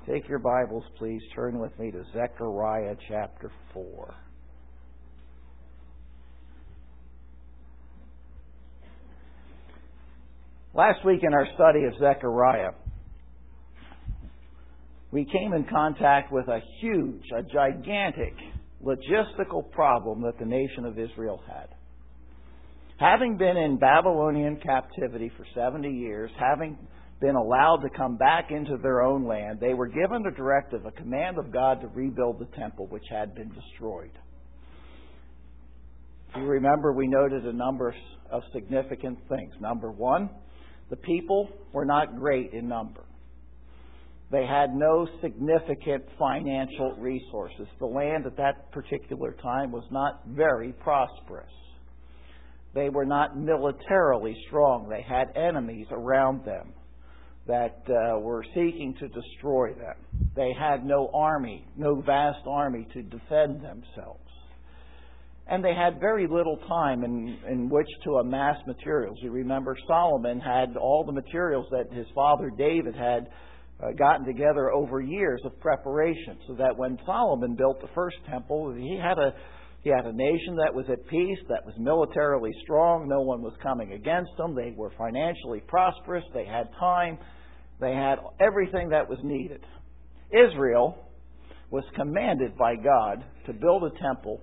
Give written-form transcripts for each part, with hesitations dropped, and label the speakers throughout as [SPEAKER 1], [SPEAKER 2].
[SPEAKER 1] Take your Bibles, please. Turn with me to Zechariah chapter 4. Last week in our study of Zechariah, we came in contact with a gigantic logistical problem that the nation of Israel had. Having been in Babylonian captivity for 70 years, having been allowed to come back into their own land, they were given a directive, a command of God to rebuild the temple which had been destroyed. If you remember, we noted a number of significant things. Number one, the people were not great in number. They had no significant financial resources. The land at that particular time was not very prosperous. They were not militarily strong. They had enemies around them that were seeking to destroy them. They had no army, no vast army to defend themselves. And they had very little time in which to amass materials. You remember Solomon had all the materials that his father David had gotten together over years of preparation, so that when Solomon built the first temple, he had a nation that was at peace, that was militarily strong. No one was coming against them. They were financially prosperous. They had time. They had everything that was needed. Israel was commanded by God to build a temple,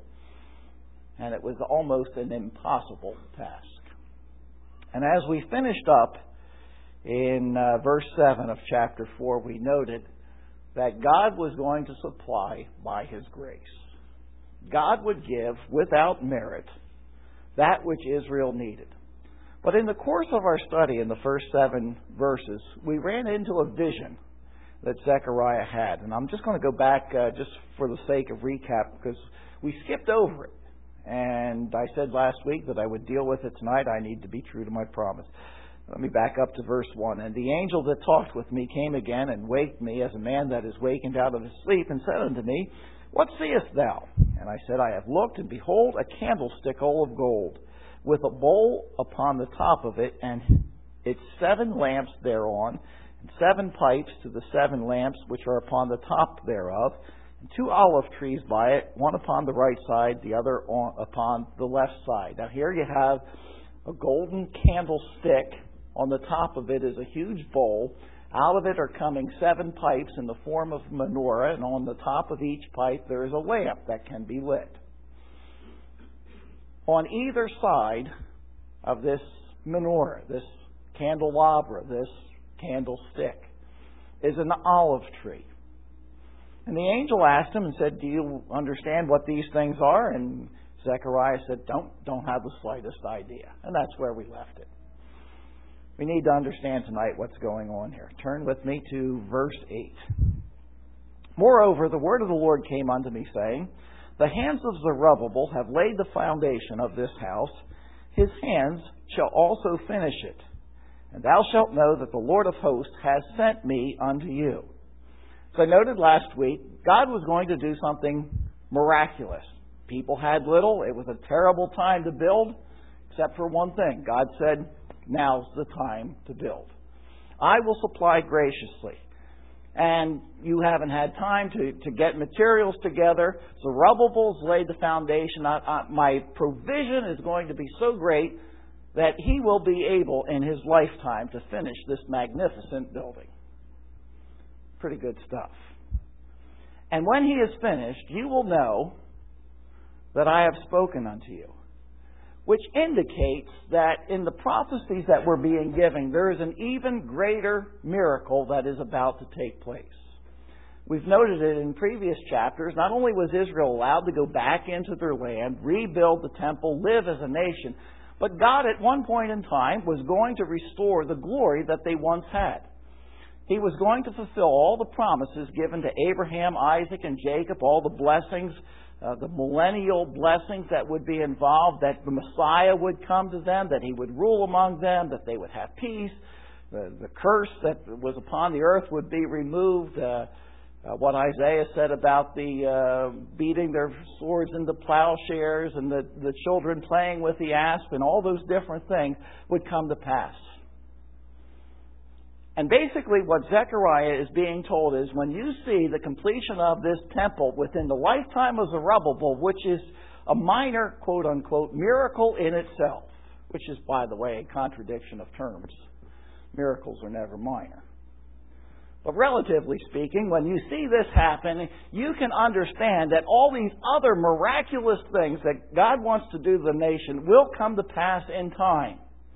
[SPEAKER 1] and it was almost an impossible task. And as we finished up in verse 7 of chapter 4, we noted that God was going to supply by His grace. God would give without merit that which Israel needed. But in the course of our study in the first 7 verses, we ran into a vision that Zechariah had. And I'm just going to go back just for the sake of recap, because we skipped over it. And I said last week that I would deal with it tonight. I need to be true to my promise. Let me back up to verse 1. And the angel that talked with me came again and waked me as a man that is wakened out of his sleep, and said unto me, What seest thou? And I said, I have looked, and behold, a candlestick all of gold, with a bowl upon the top of it, and its 7 lamps thereon, and 7 pipes to the 7 lamps which are upon the top thereof, and 2 olive trees by it, one upon the right side, the other upon the left side. Now here you have a golden candlestick. On the top of it is a huge bowl. Out of it are coming 7 pipes in the form of menorah, and on the top of each pipe there is a lamp that can be lit. On either side of this menorah, this candelabra, this candlestick, is an olive tree. And the angel asked him and said, Do you understand what these things are? And Zechariah said, Don't have the slightest idea. And that's where we left it. We need to understand tonight what's going on here. Turn with me to verse 8. Moreover, the word of the Lord came unto me, saying, The hands of Zerubbabel have laid the foundation of this house. His hands shall also finish it. And thou shalt know that the Lord of hosts has sent me unto you. So I noted last week, God was going to do something miraculous. People had little. It was a terrible time to build, except for one thing. God said, Now's the time to build. I will supply graciously. And you haven't had time to get materials together. Zerubbabel's laid the foundation. My provision is going to be so great that he will be able in his lifetime to finish this magnificent building. Pretty good stuff. And when he is finished, you will know that I have spoken unto you. Which indicates that in the prophecies that we're being given, there is an even greater miracle that is about to take place. We've noted it in previous chapters. Not only was Israel allowed to go back into their land, rebuild the temple, live as a nation, but God at one point in time was going to restore the glory that they once had. He was going to fulfill all the promises given to Abraham, Isaac, and Jacob, all the blessings, the millennial blessings that would be involved, that the Messiah would come to them, that He would rule among them, that they would have peace, the curse that was upon the earth would be removed, what Isaiah said about the beating their swords into plowshares and the children playing with the asp and all those different things would come to pass. And basically what Zechariah is being told is, when you see the completion of this temple within the lifetime of Zerubbabel, which is a minor, quote-unquote, miracle in itself, which is, by the way, a contradiction of terms. Miracles are never minor. But relatively speaking, when you see this happen, you can understand that all these other miraculous things that God wants to do to the nation will come to pass in time.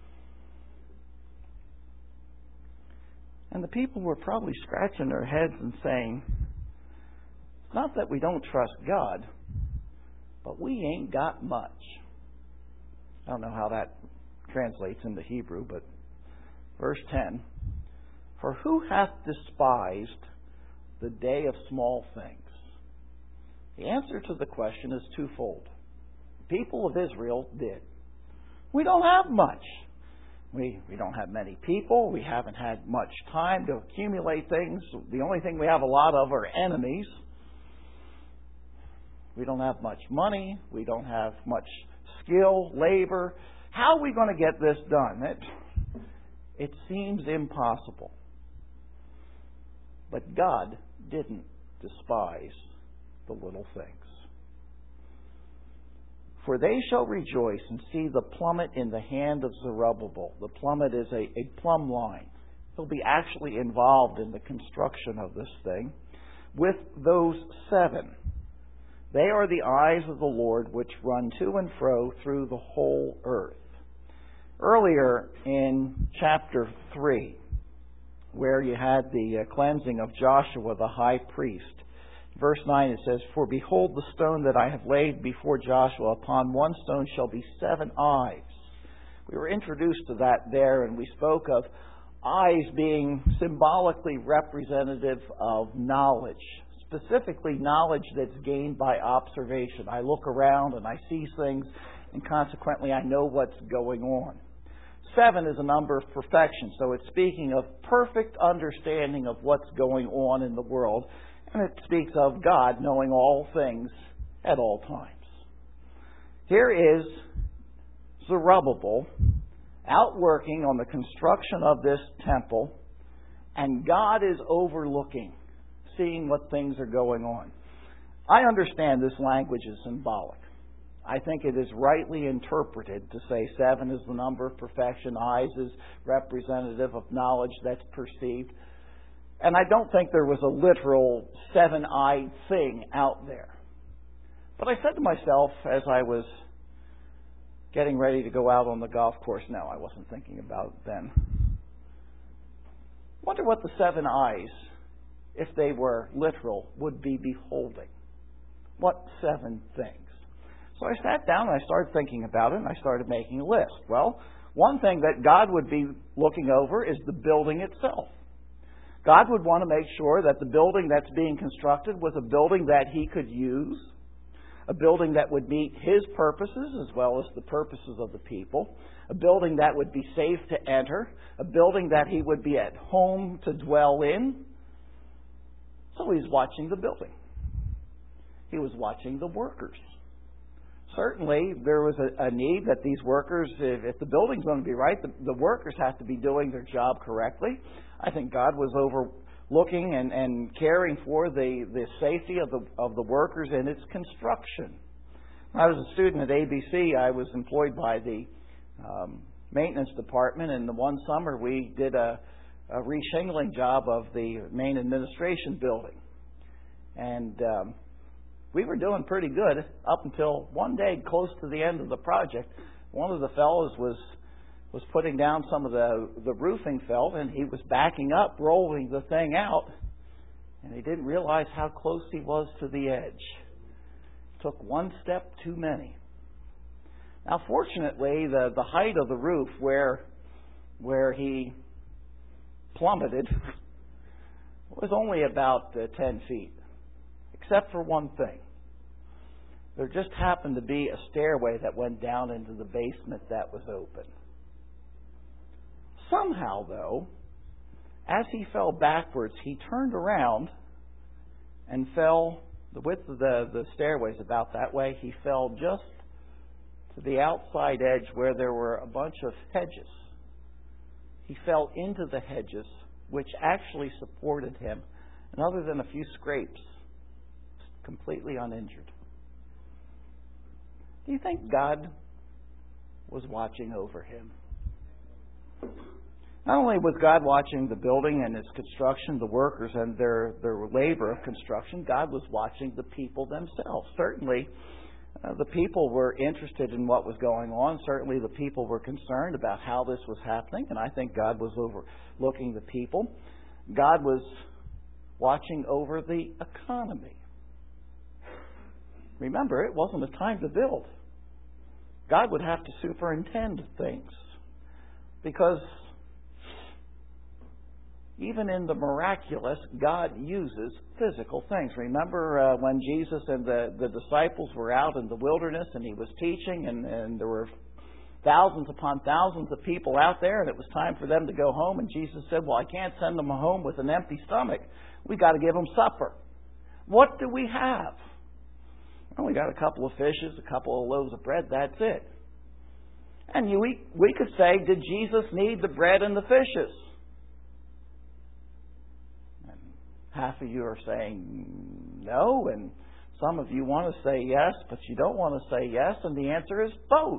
[SPEAKER 1] And the people were probably scratching their heads and saying, it's not that we don't trust God, but we ain't got much. I don't know how that translates into Hebrew, but verse 10, for who hath despised the day of small things? The answer to the question is twofold. The people of Israel did. We don't have much. We don't have many people. We haven't had much time to accumulate things. The only thing we have a lot of are enemies. We don't have much money. We don't have much skill, labor. How are we going to get this done? It seems impossible. But God didn't despise the little things. For they shall rejoice and see the plummet in the hand of Zerubbabel. The plummet is a plumb line. He'll be actually involved in the construction of this thing. With those 7. They are the eyes of the Lord which run to and fro through the whole earth. Earlier in chapter 3, where you had the cleansing of Joshua the high priest, verse 9 it says, for behold, the stone that I have laid before Joshua, upon one stone shall be 7 eyes. We were introduced to that there, and we spoke of eyes being symbolically representative of knowledge. Specifically, knowledge that's gained by observation. I look around and I see things, and consequently I know what's going on. 7 is a number of perfection, so it's speaking of perfect understanding of what's going on in the world, and it speaks of God knowing all things at all times. Here is Zerubbabel out working on the construction of this temple, and God is overlooking, seeing what things are going on. I understand this language is symbolic. I think it is rightly interpreted to say 7 is the number of perfection, eyes is representative of knowledge that's perceived. And I don't think there was a literal 7-eyed thing out there. But I said to myself as I was getting ready to go out on the golf course, no, I wasn't thinking about it then. Wonder what the 7 eyes, if they were literal, would be beholding. What 7 things? So I sat down and I started thinking about it, and I started making a list. Well, one thing that God would be looking over is the building itself. God would want to make sure that the building that's being constructed was a building that He could use, a building that would meet His purposes as well as the purposes of the people, a building that would be safe to enter, a building that He would be at home to dwell in. So He's watching the building. He was watching the workers. Certainly, there was a need that these workers, if the building's going to be right, the workers have to be doing their job correctly. I think God was overlooking and caring for the safety of the workers in its construction. When I was a student at ABC, I was employed by the maintenance department, and the one summer we did a reshingling job of the main administration building. And we were doing pretty good up until one day, close to the end of the project. One of the fellows was putting down some of the roofing felt, and he was backing up, rolling the thing out, and he didn't realize how close he was to the edge. Took one step too many. Now, fortunately, the height of the roof where he plummeted was only about 10 feet, except for one thing. There just happened to be a stairway that went down into the basement that was open. Somehow, though, as he fell backwards, he turned around and fell, the width of the stairway is about that way, he fell just to the outside edge where there were a bunch of hedges. He fell into the hedges which actually supported him, and other than a few scrapes, completely uninjured. Do you think God was watching over him? Not only was God watching the building and its construction, the workers and their labor of construction, God was watching the people themselves. Certainly, the people were interested in what was going on. Certainly, the people were concerned about how this was happening, and I think God was overlooking the people. God was watching over the economy. Remember, it wasn't a time to build. God would have to superintend things, because even in the miraculous, God uses physical things. Remember when Jesus and the disciples were out in the wilderness and He was teaching, and there were thousands upon thousands of people out there, and it was time for them to go home, and Jesus said, well, I can't send them home with an empty stomach. We've got to give them supper. What do we have? Well, we got a couple of fishes, a couple of loaves of bread, that's it. And we could say, did Jesus need the bread and the fishes? And half of you are saying no, and some of you want to say yes, but you don't want to say yes, and the answer is both.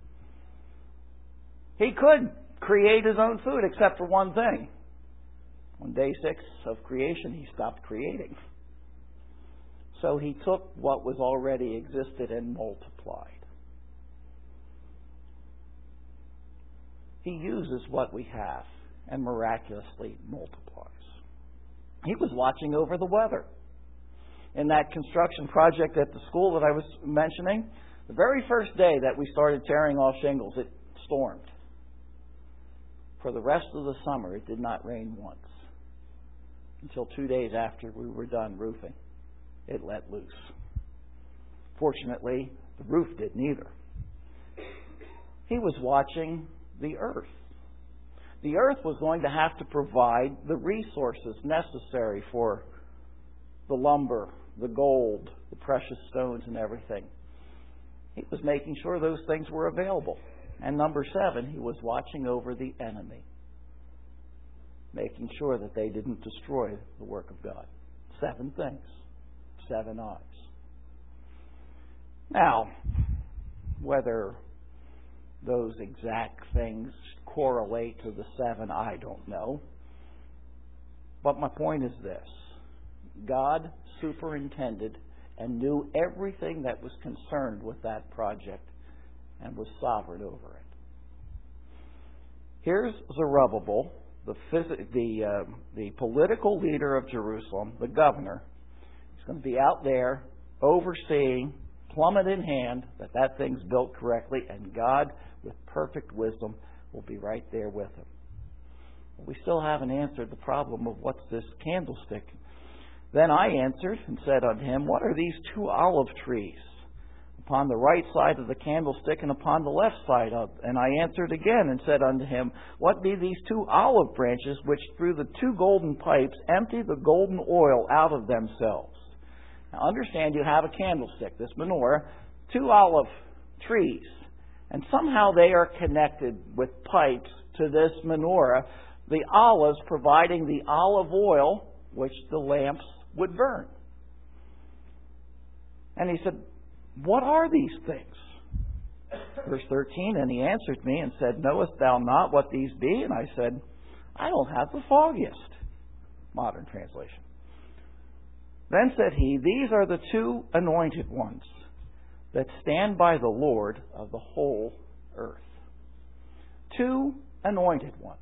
[SPEAKER 1] He could create His own food, except for one thing. On day 6 of creation, He stopped creating. So He took what was already existed and multiplied. He uses what we have and miraculously multiplies. He was watching over the weather. In that construction project at the school that I was mentioning, the very first day that we started tearing off shingles, it stormed. For the rest of the summer, it did not rain once. Until 2 days after we were done roofing, it let loose. Fortunately, the roof didn't either. He was watching the earth. The earth was going to have to provide the resources necessary for the lumber, the gold, the precious stones, and everything. He was making sure those things were available. And number 7, He was watching over the enemy, making sure that they didn't destroy the work of God. 7 things, 7 eyes. Now, whether those exact things correlate to the 7, I don't know. But my point is this. God superintended and knew everything that was concerned with that project and was sovereign over it. Here's Zerubbabel, the political leader of Jerusalem, the governor. He's going to be out there overseeing, plummet in hand, that thing's built correctly, and God, with perfect wisdom, will be right there with him. We still haven't answered the problem of what's this candlestick. Then I answered and said unto him, what are these 2 olive trees upon the right side of the candlestick and upon the left side of? And I answered again and said unto him, what be these 2 olive branches which through the 2 golden pipes empty the golden oil out of themselves? Now understand, you have a candlestick, this menorah, 2 olive trees, and somehow they are connected with pipes to this menorah, the olives providing the olive oil which the lamps would burn. And he said, what are these things? Verse 13, and he answered me and said, knowest thou not what these be? And I said, I don't have the foggiest. Modern translation. Then said he, these are the 2 anointed ones that stand by the Lord of the whole earth. 2 anointed ones.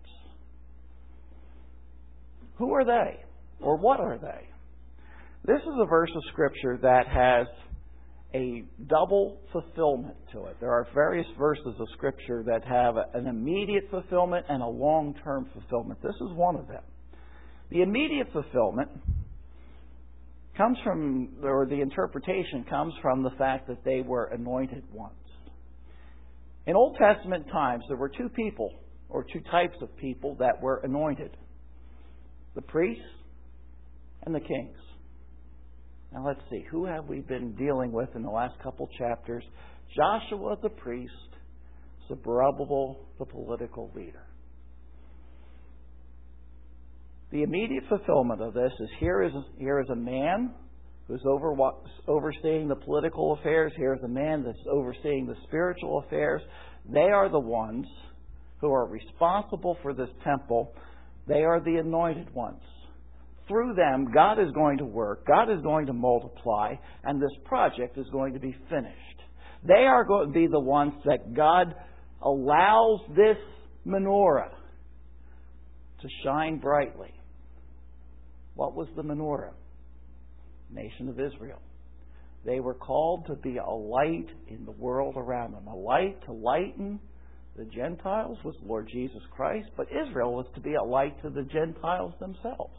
[SPEAKER 1] Who are they? Or what are they? This is a verse of Scripture that has a double fulfillment to it. There are various verses of Scripture that have an immediate fulfillment and a long-term fulfillment. This is one of them. The immediate fulfillment comes from, or the interpretation comes from the fact that they were anointed ones. In Old Testament times, there were 2 people, or 2 types of people that were anointed. The priests and the kings. Now let's see, who have we been dealing with in the last couple chapters? Joshua the priest, Zerubbabel the political leader. The immediate fulfillment of this is here is a man who's overseeing the political affairs. Here's a man that's overseeing the spiritual affairs. They are the ones who are responsible for this temple. They are the anointed ones. Through them, God is going to work, God is going to multiply, and this project is going to be finished. They are going to be the ones that God allows this menorah to shine brightly. What was the menorah? Nation of Israel. They were called to be a light in the world around them. A light to lighten the Gentiles was Lord Jesus Christ, but Israel was to be a light to the Gentiles themselves.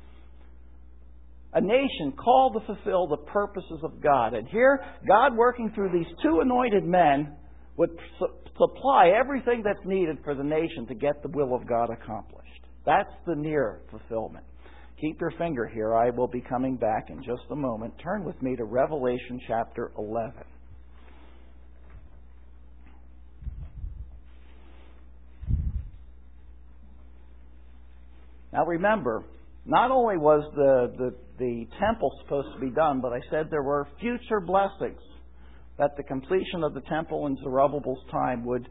[SPEAKER 1] A nation called to fulfill the purposes of God. And here, God working through these two anointed men would supply everything that's needed for the nation to get the will of God accomplished. That's the near fulfillment. Keep your finger here. I will be coming back in just a moment. Turn with me to Revelation chapter 11. Now remember, not only was the temple supposed to be done, but I said there were future blessings that the completion of the temple in Zerubbabel's time would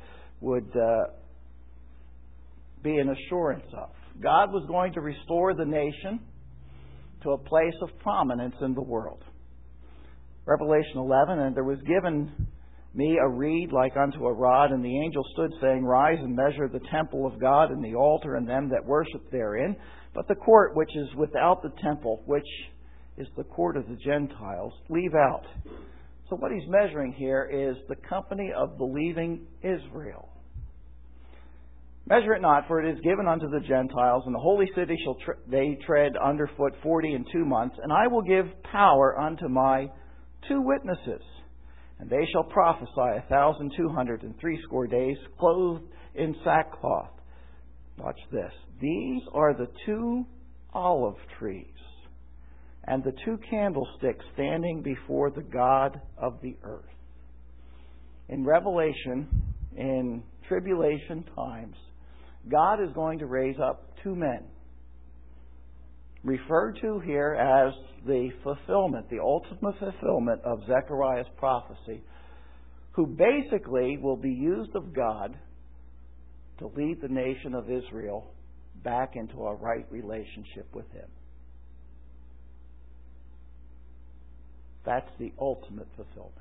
[SPEAKER 1] be an assurance of. God was going to restore the nation to a place of prominence in the world. Revelation 11, and there was given me a reed like unto a rod, and the angel stood, saying, Rise and measure the temple of God, and the altar, and them that worship therein. But the court which is without the temple, which is the court of the Gentiles, leave out. So what he's measuring here is the company of believing Israel. Measure it not, for it is given unto the Gentiles, and the holy city shall they tread underfoot 42 months, and I will give power unto my 2 witnesses, and they shall prophesy 1,260 days, clothed in sackcloth. Watch this. These are the 2 olive trees, and the 2 candlesticks standing before the God of the earth. In Revelation, in tribulation times, God is going to raise up 2 men, referred to here as the fulfillment, the ultimate fulfillment of Zechariah's prophecy, who basically will be used of God to lead the nation of Israel back into a right relationship with Him. That's the ultimate fulfillment.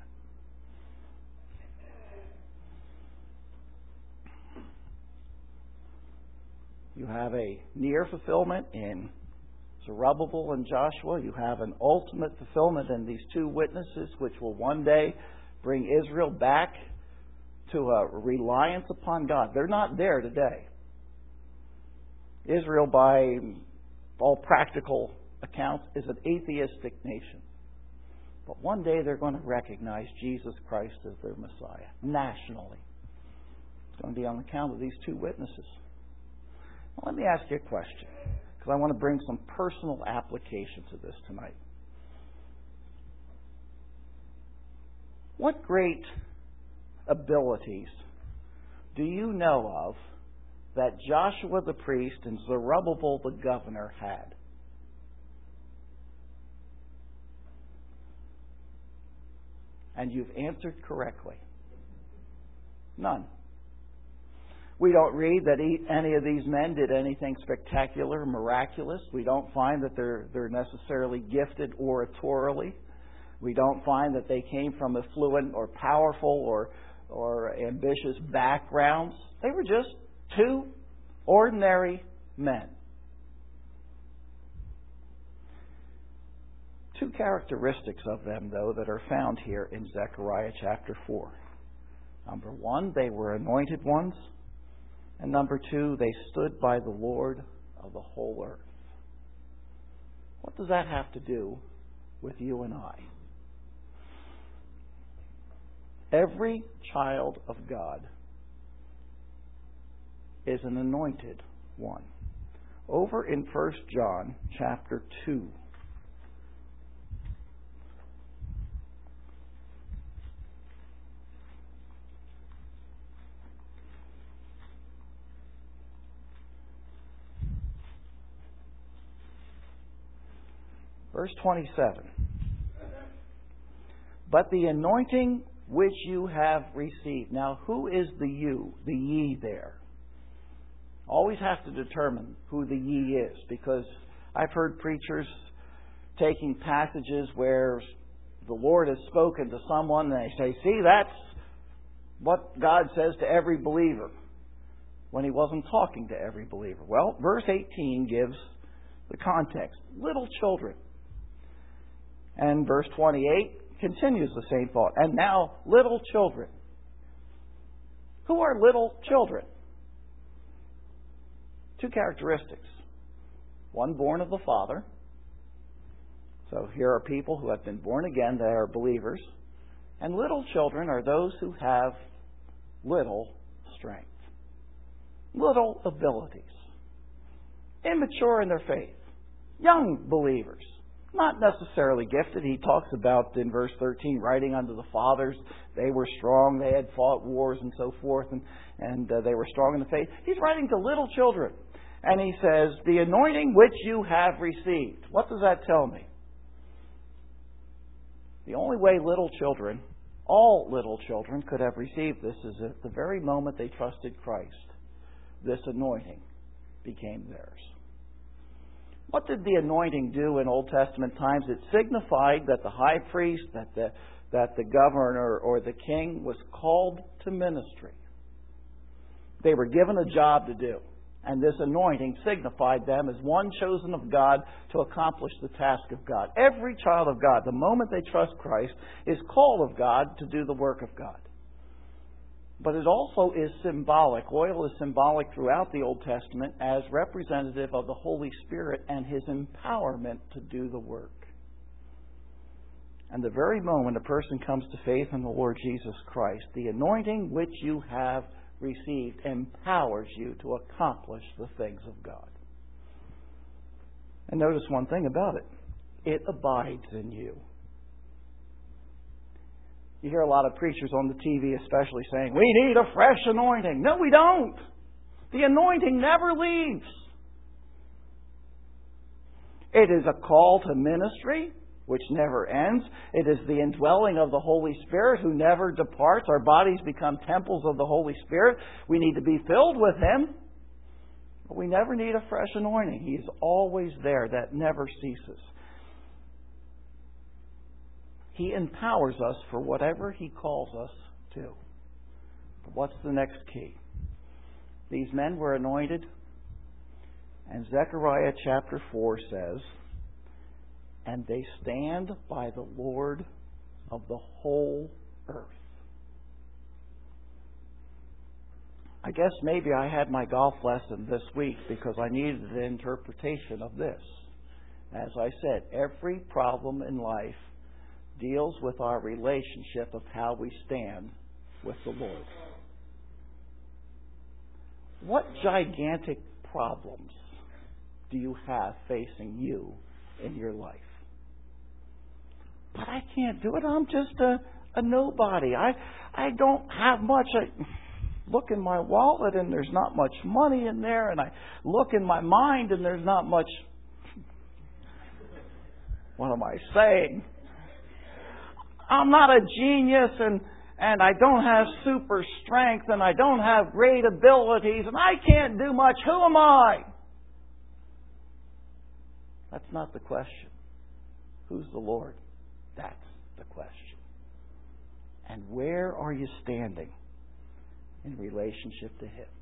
[SPEAKER 1] You have a near fulfillment in Zerubbabel and Joshua. You have an ultimate fulfillment in these 2 witnesses, which will one day bring Israel back to a reliance upon God. They're not there today. Israel, by all practical accounts, is an atheistic nation. But one day they're going to recognize Jesus Christ as their Messiah, nationally. It's going to be on account of these 2 witnesses. Well, let me ask you a question, because I want to bring some personal application to this tonight. What great abilities do you know of that Joshua the priest and Zerubbabel the governor had? And you've answered correctly. None. We don't read that any of these men did anything spectacular, miraculous. We don't find that they're necessarily gifted oratorially. We don't find that they came from affluent or powerful or ambitious backgrounds. They were just 2 ordinary men. 2 characteristics of them, though, that are found here in Zechariah chapter 4. Number 1, they were anointed ones. And number 2, they stood by the Lord of the whole earth. What does that have to do with you and I? Every child of God is an anointed one. Over in 1 John chapter 2. Verse 27. But the anointing which you have received. Now, who is the you, the ye there? Always have to determine who the ye is, because I've heard preachers taking passages where the Lord has spoken to someone and they say, see, that's what God says to every believer, when He wasn't talking to every believer. Well, verse 18 gives the context. Little children. And verse 28 continues the same thought. And now, little children. Who are little children? Two characteristics. One born of the Father. So here are people who have been born again, they are believers. And little children are those who have little strength, little abilities, immature in their faith, young believers, not necessarily gifted. He talks about in verse 13, writing unto the fathers, they were strong, they had fought wars and so forth, and they were strong in the faith. He's writing to little children, and he says, the anointing which you have received. What does that tell me? The only way little children, all little children, could have received this is at the very moment they trusted Christ. This anointing became theirs. What did the anointing do in Old Testament times? It signified that the high priest, that the governor or the king was called to ministry. They were given a job to do. And this anointing signified them as one chosen of God to accomplish the task of God. Every child of God, the moment they trust Christ, is called of God to do the work of God. But it also is symbolic. Oil is symbolic throughout the Old Testament as representative of the Holy Spirit and His empowerment to do the work. And the very moment a person comes to faith in the Lord Jesus Christ, the anointing which you have received empowers you to accomplish the things of God. And notice one thing about it. It abides in you. You hear a lot of preachers on the TV especially saying, we need a fresh anointing. No, we don't. The anointing never leaves. It is a call to ministry, which never ends. It is the indwelling of the Holy Spirit who never departs. Our bodies become temples of the Holy Spirit. We need to be filled with Him. But we never need a fresh anointing. He is always there. That never ceases. He empowers us for whatever He calls us to. But what's the next key? These men were anointed, and Zechariah chapter 4 says, and they stand by the Lord of the whole earth. I guess maybe I had my golf lesson this week because I needed an interpretation of this. As I said, every problem in life deals with our relationship of how we stand with the Lord. What gigantic problems do you have facing you in your life? But I can't do it. I'm just a nobody. I don't have much. I look in my wallet and there's not much money in there. And I look in my mind and there's not much. What am I saying? I'm not a genius and I don't have super strength and I don't have great abilities and I can't do much. Who am I? That's not the question. Who's the Lord? That's the question. And where are you standing in relationship to Him?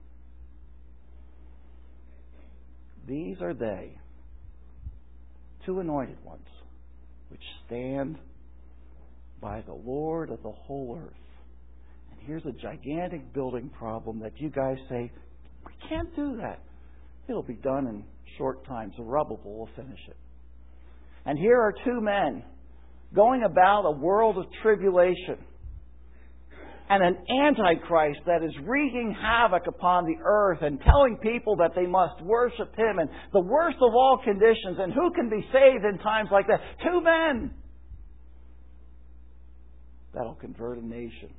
[SPEAKER 1] These are they, two anointed ones, which stand by the Lord of the whole earth. And here's a gigantic building problem that you guys say, we can't do that. It'll be done in short time. Zerubbabel will finish it. And here are two men going about a world of tribulation and an antichrist that is wreaking havoc upon the earth and telling people that they must worship him and the worst of all conditions. And who can be saved in times like that? Two men. That'll convert a nation.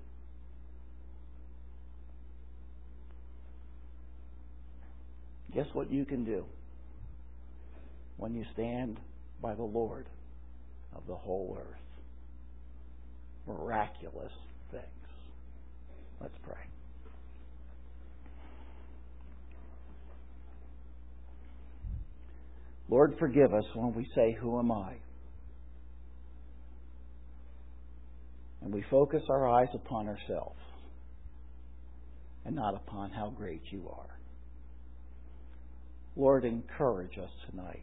[SPEAKER 1] Guess what you can do when you stand by the Lord of the whole earth. Miraculous things. Let's pray. Lord, forgive us when we say, "Who am I?" And we focus our eyes upon ourselves and not upon how great you are. Lord, encourage us tonight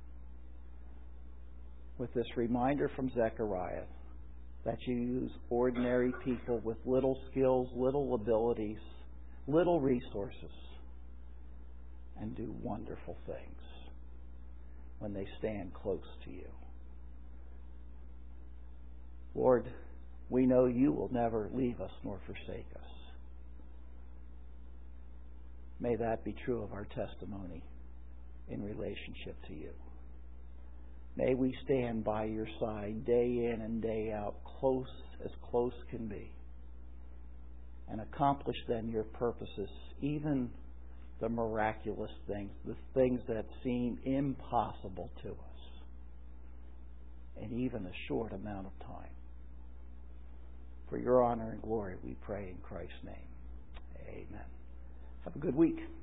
[SPEAKER 1] with this reminder from Zechariah that you use ordinary people with little skills, little abilities, little resources, and do wonderful things when they stand close to you. Lord, we know you will never leave us nor forsake us. May that be true of our testimony in relationship to you. May we stand by your side day in and day out, as close can be, and accomplish then your purposes, even the miraculous things, the things that seem impossible to us, in even a short amount of time. For your honor and glory, we pray in Christ's name. Amen. Have a good week.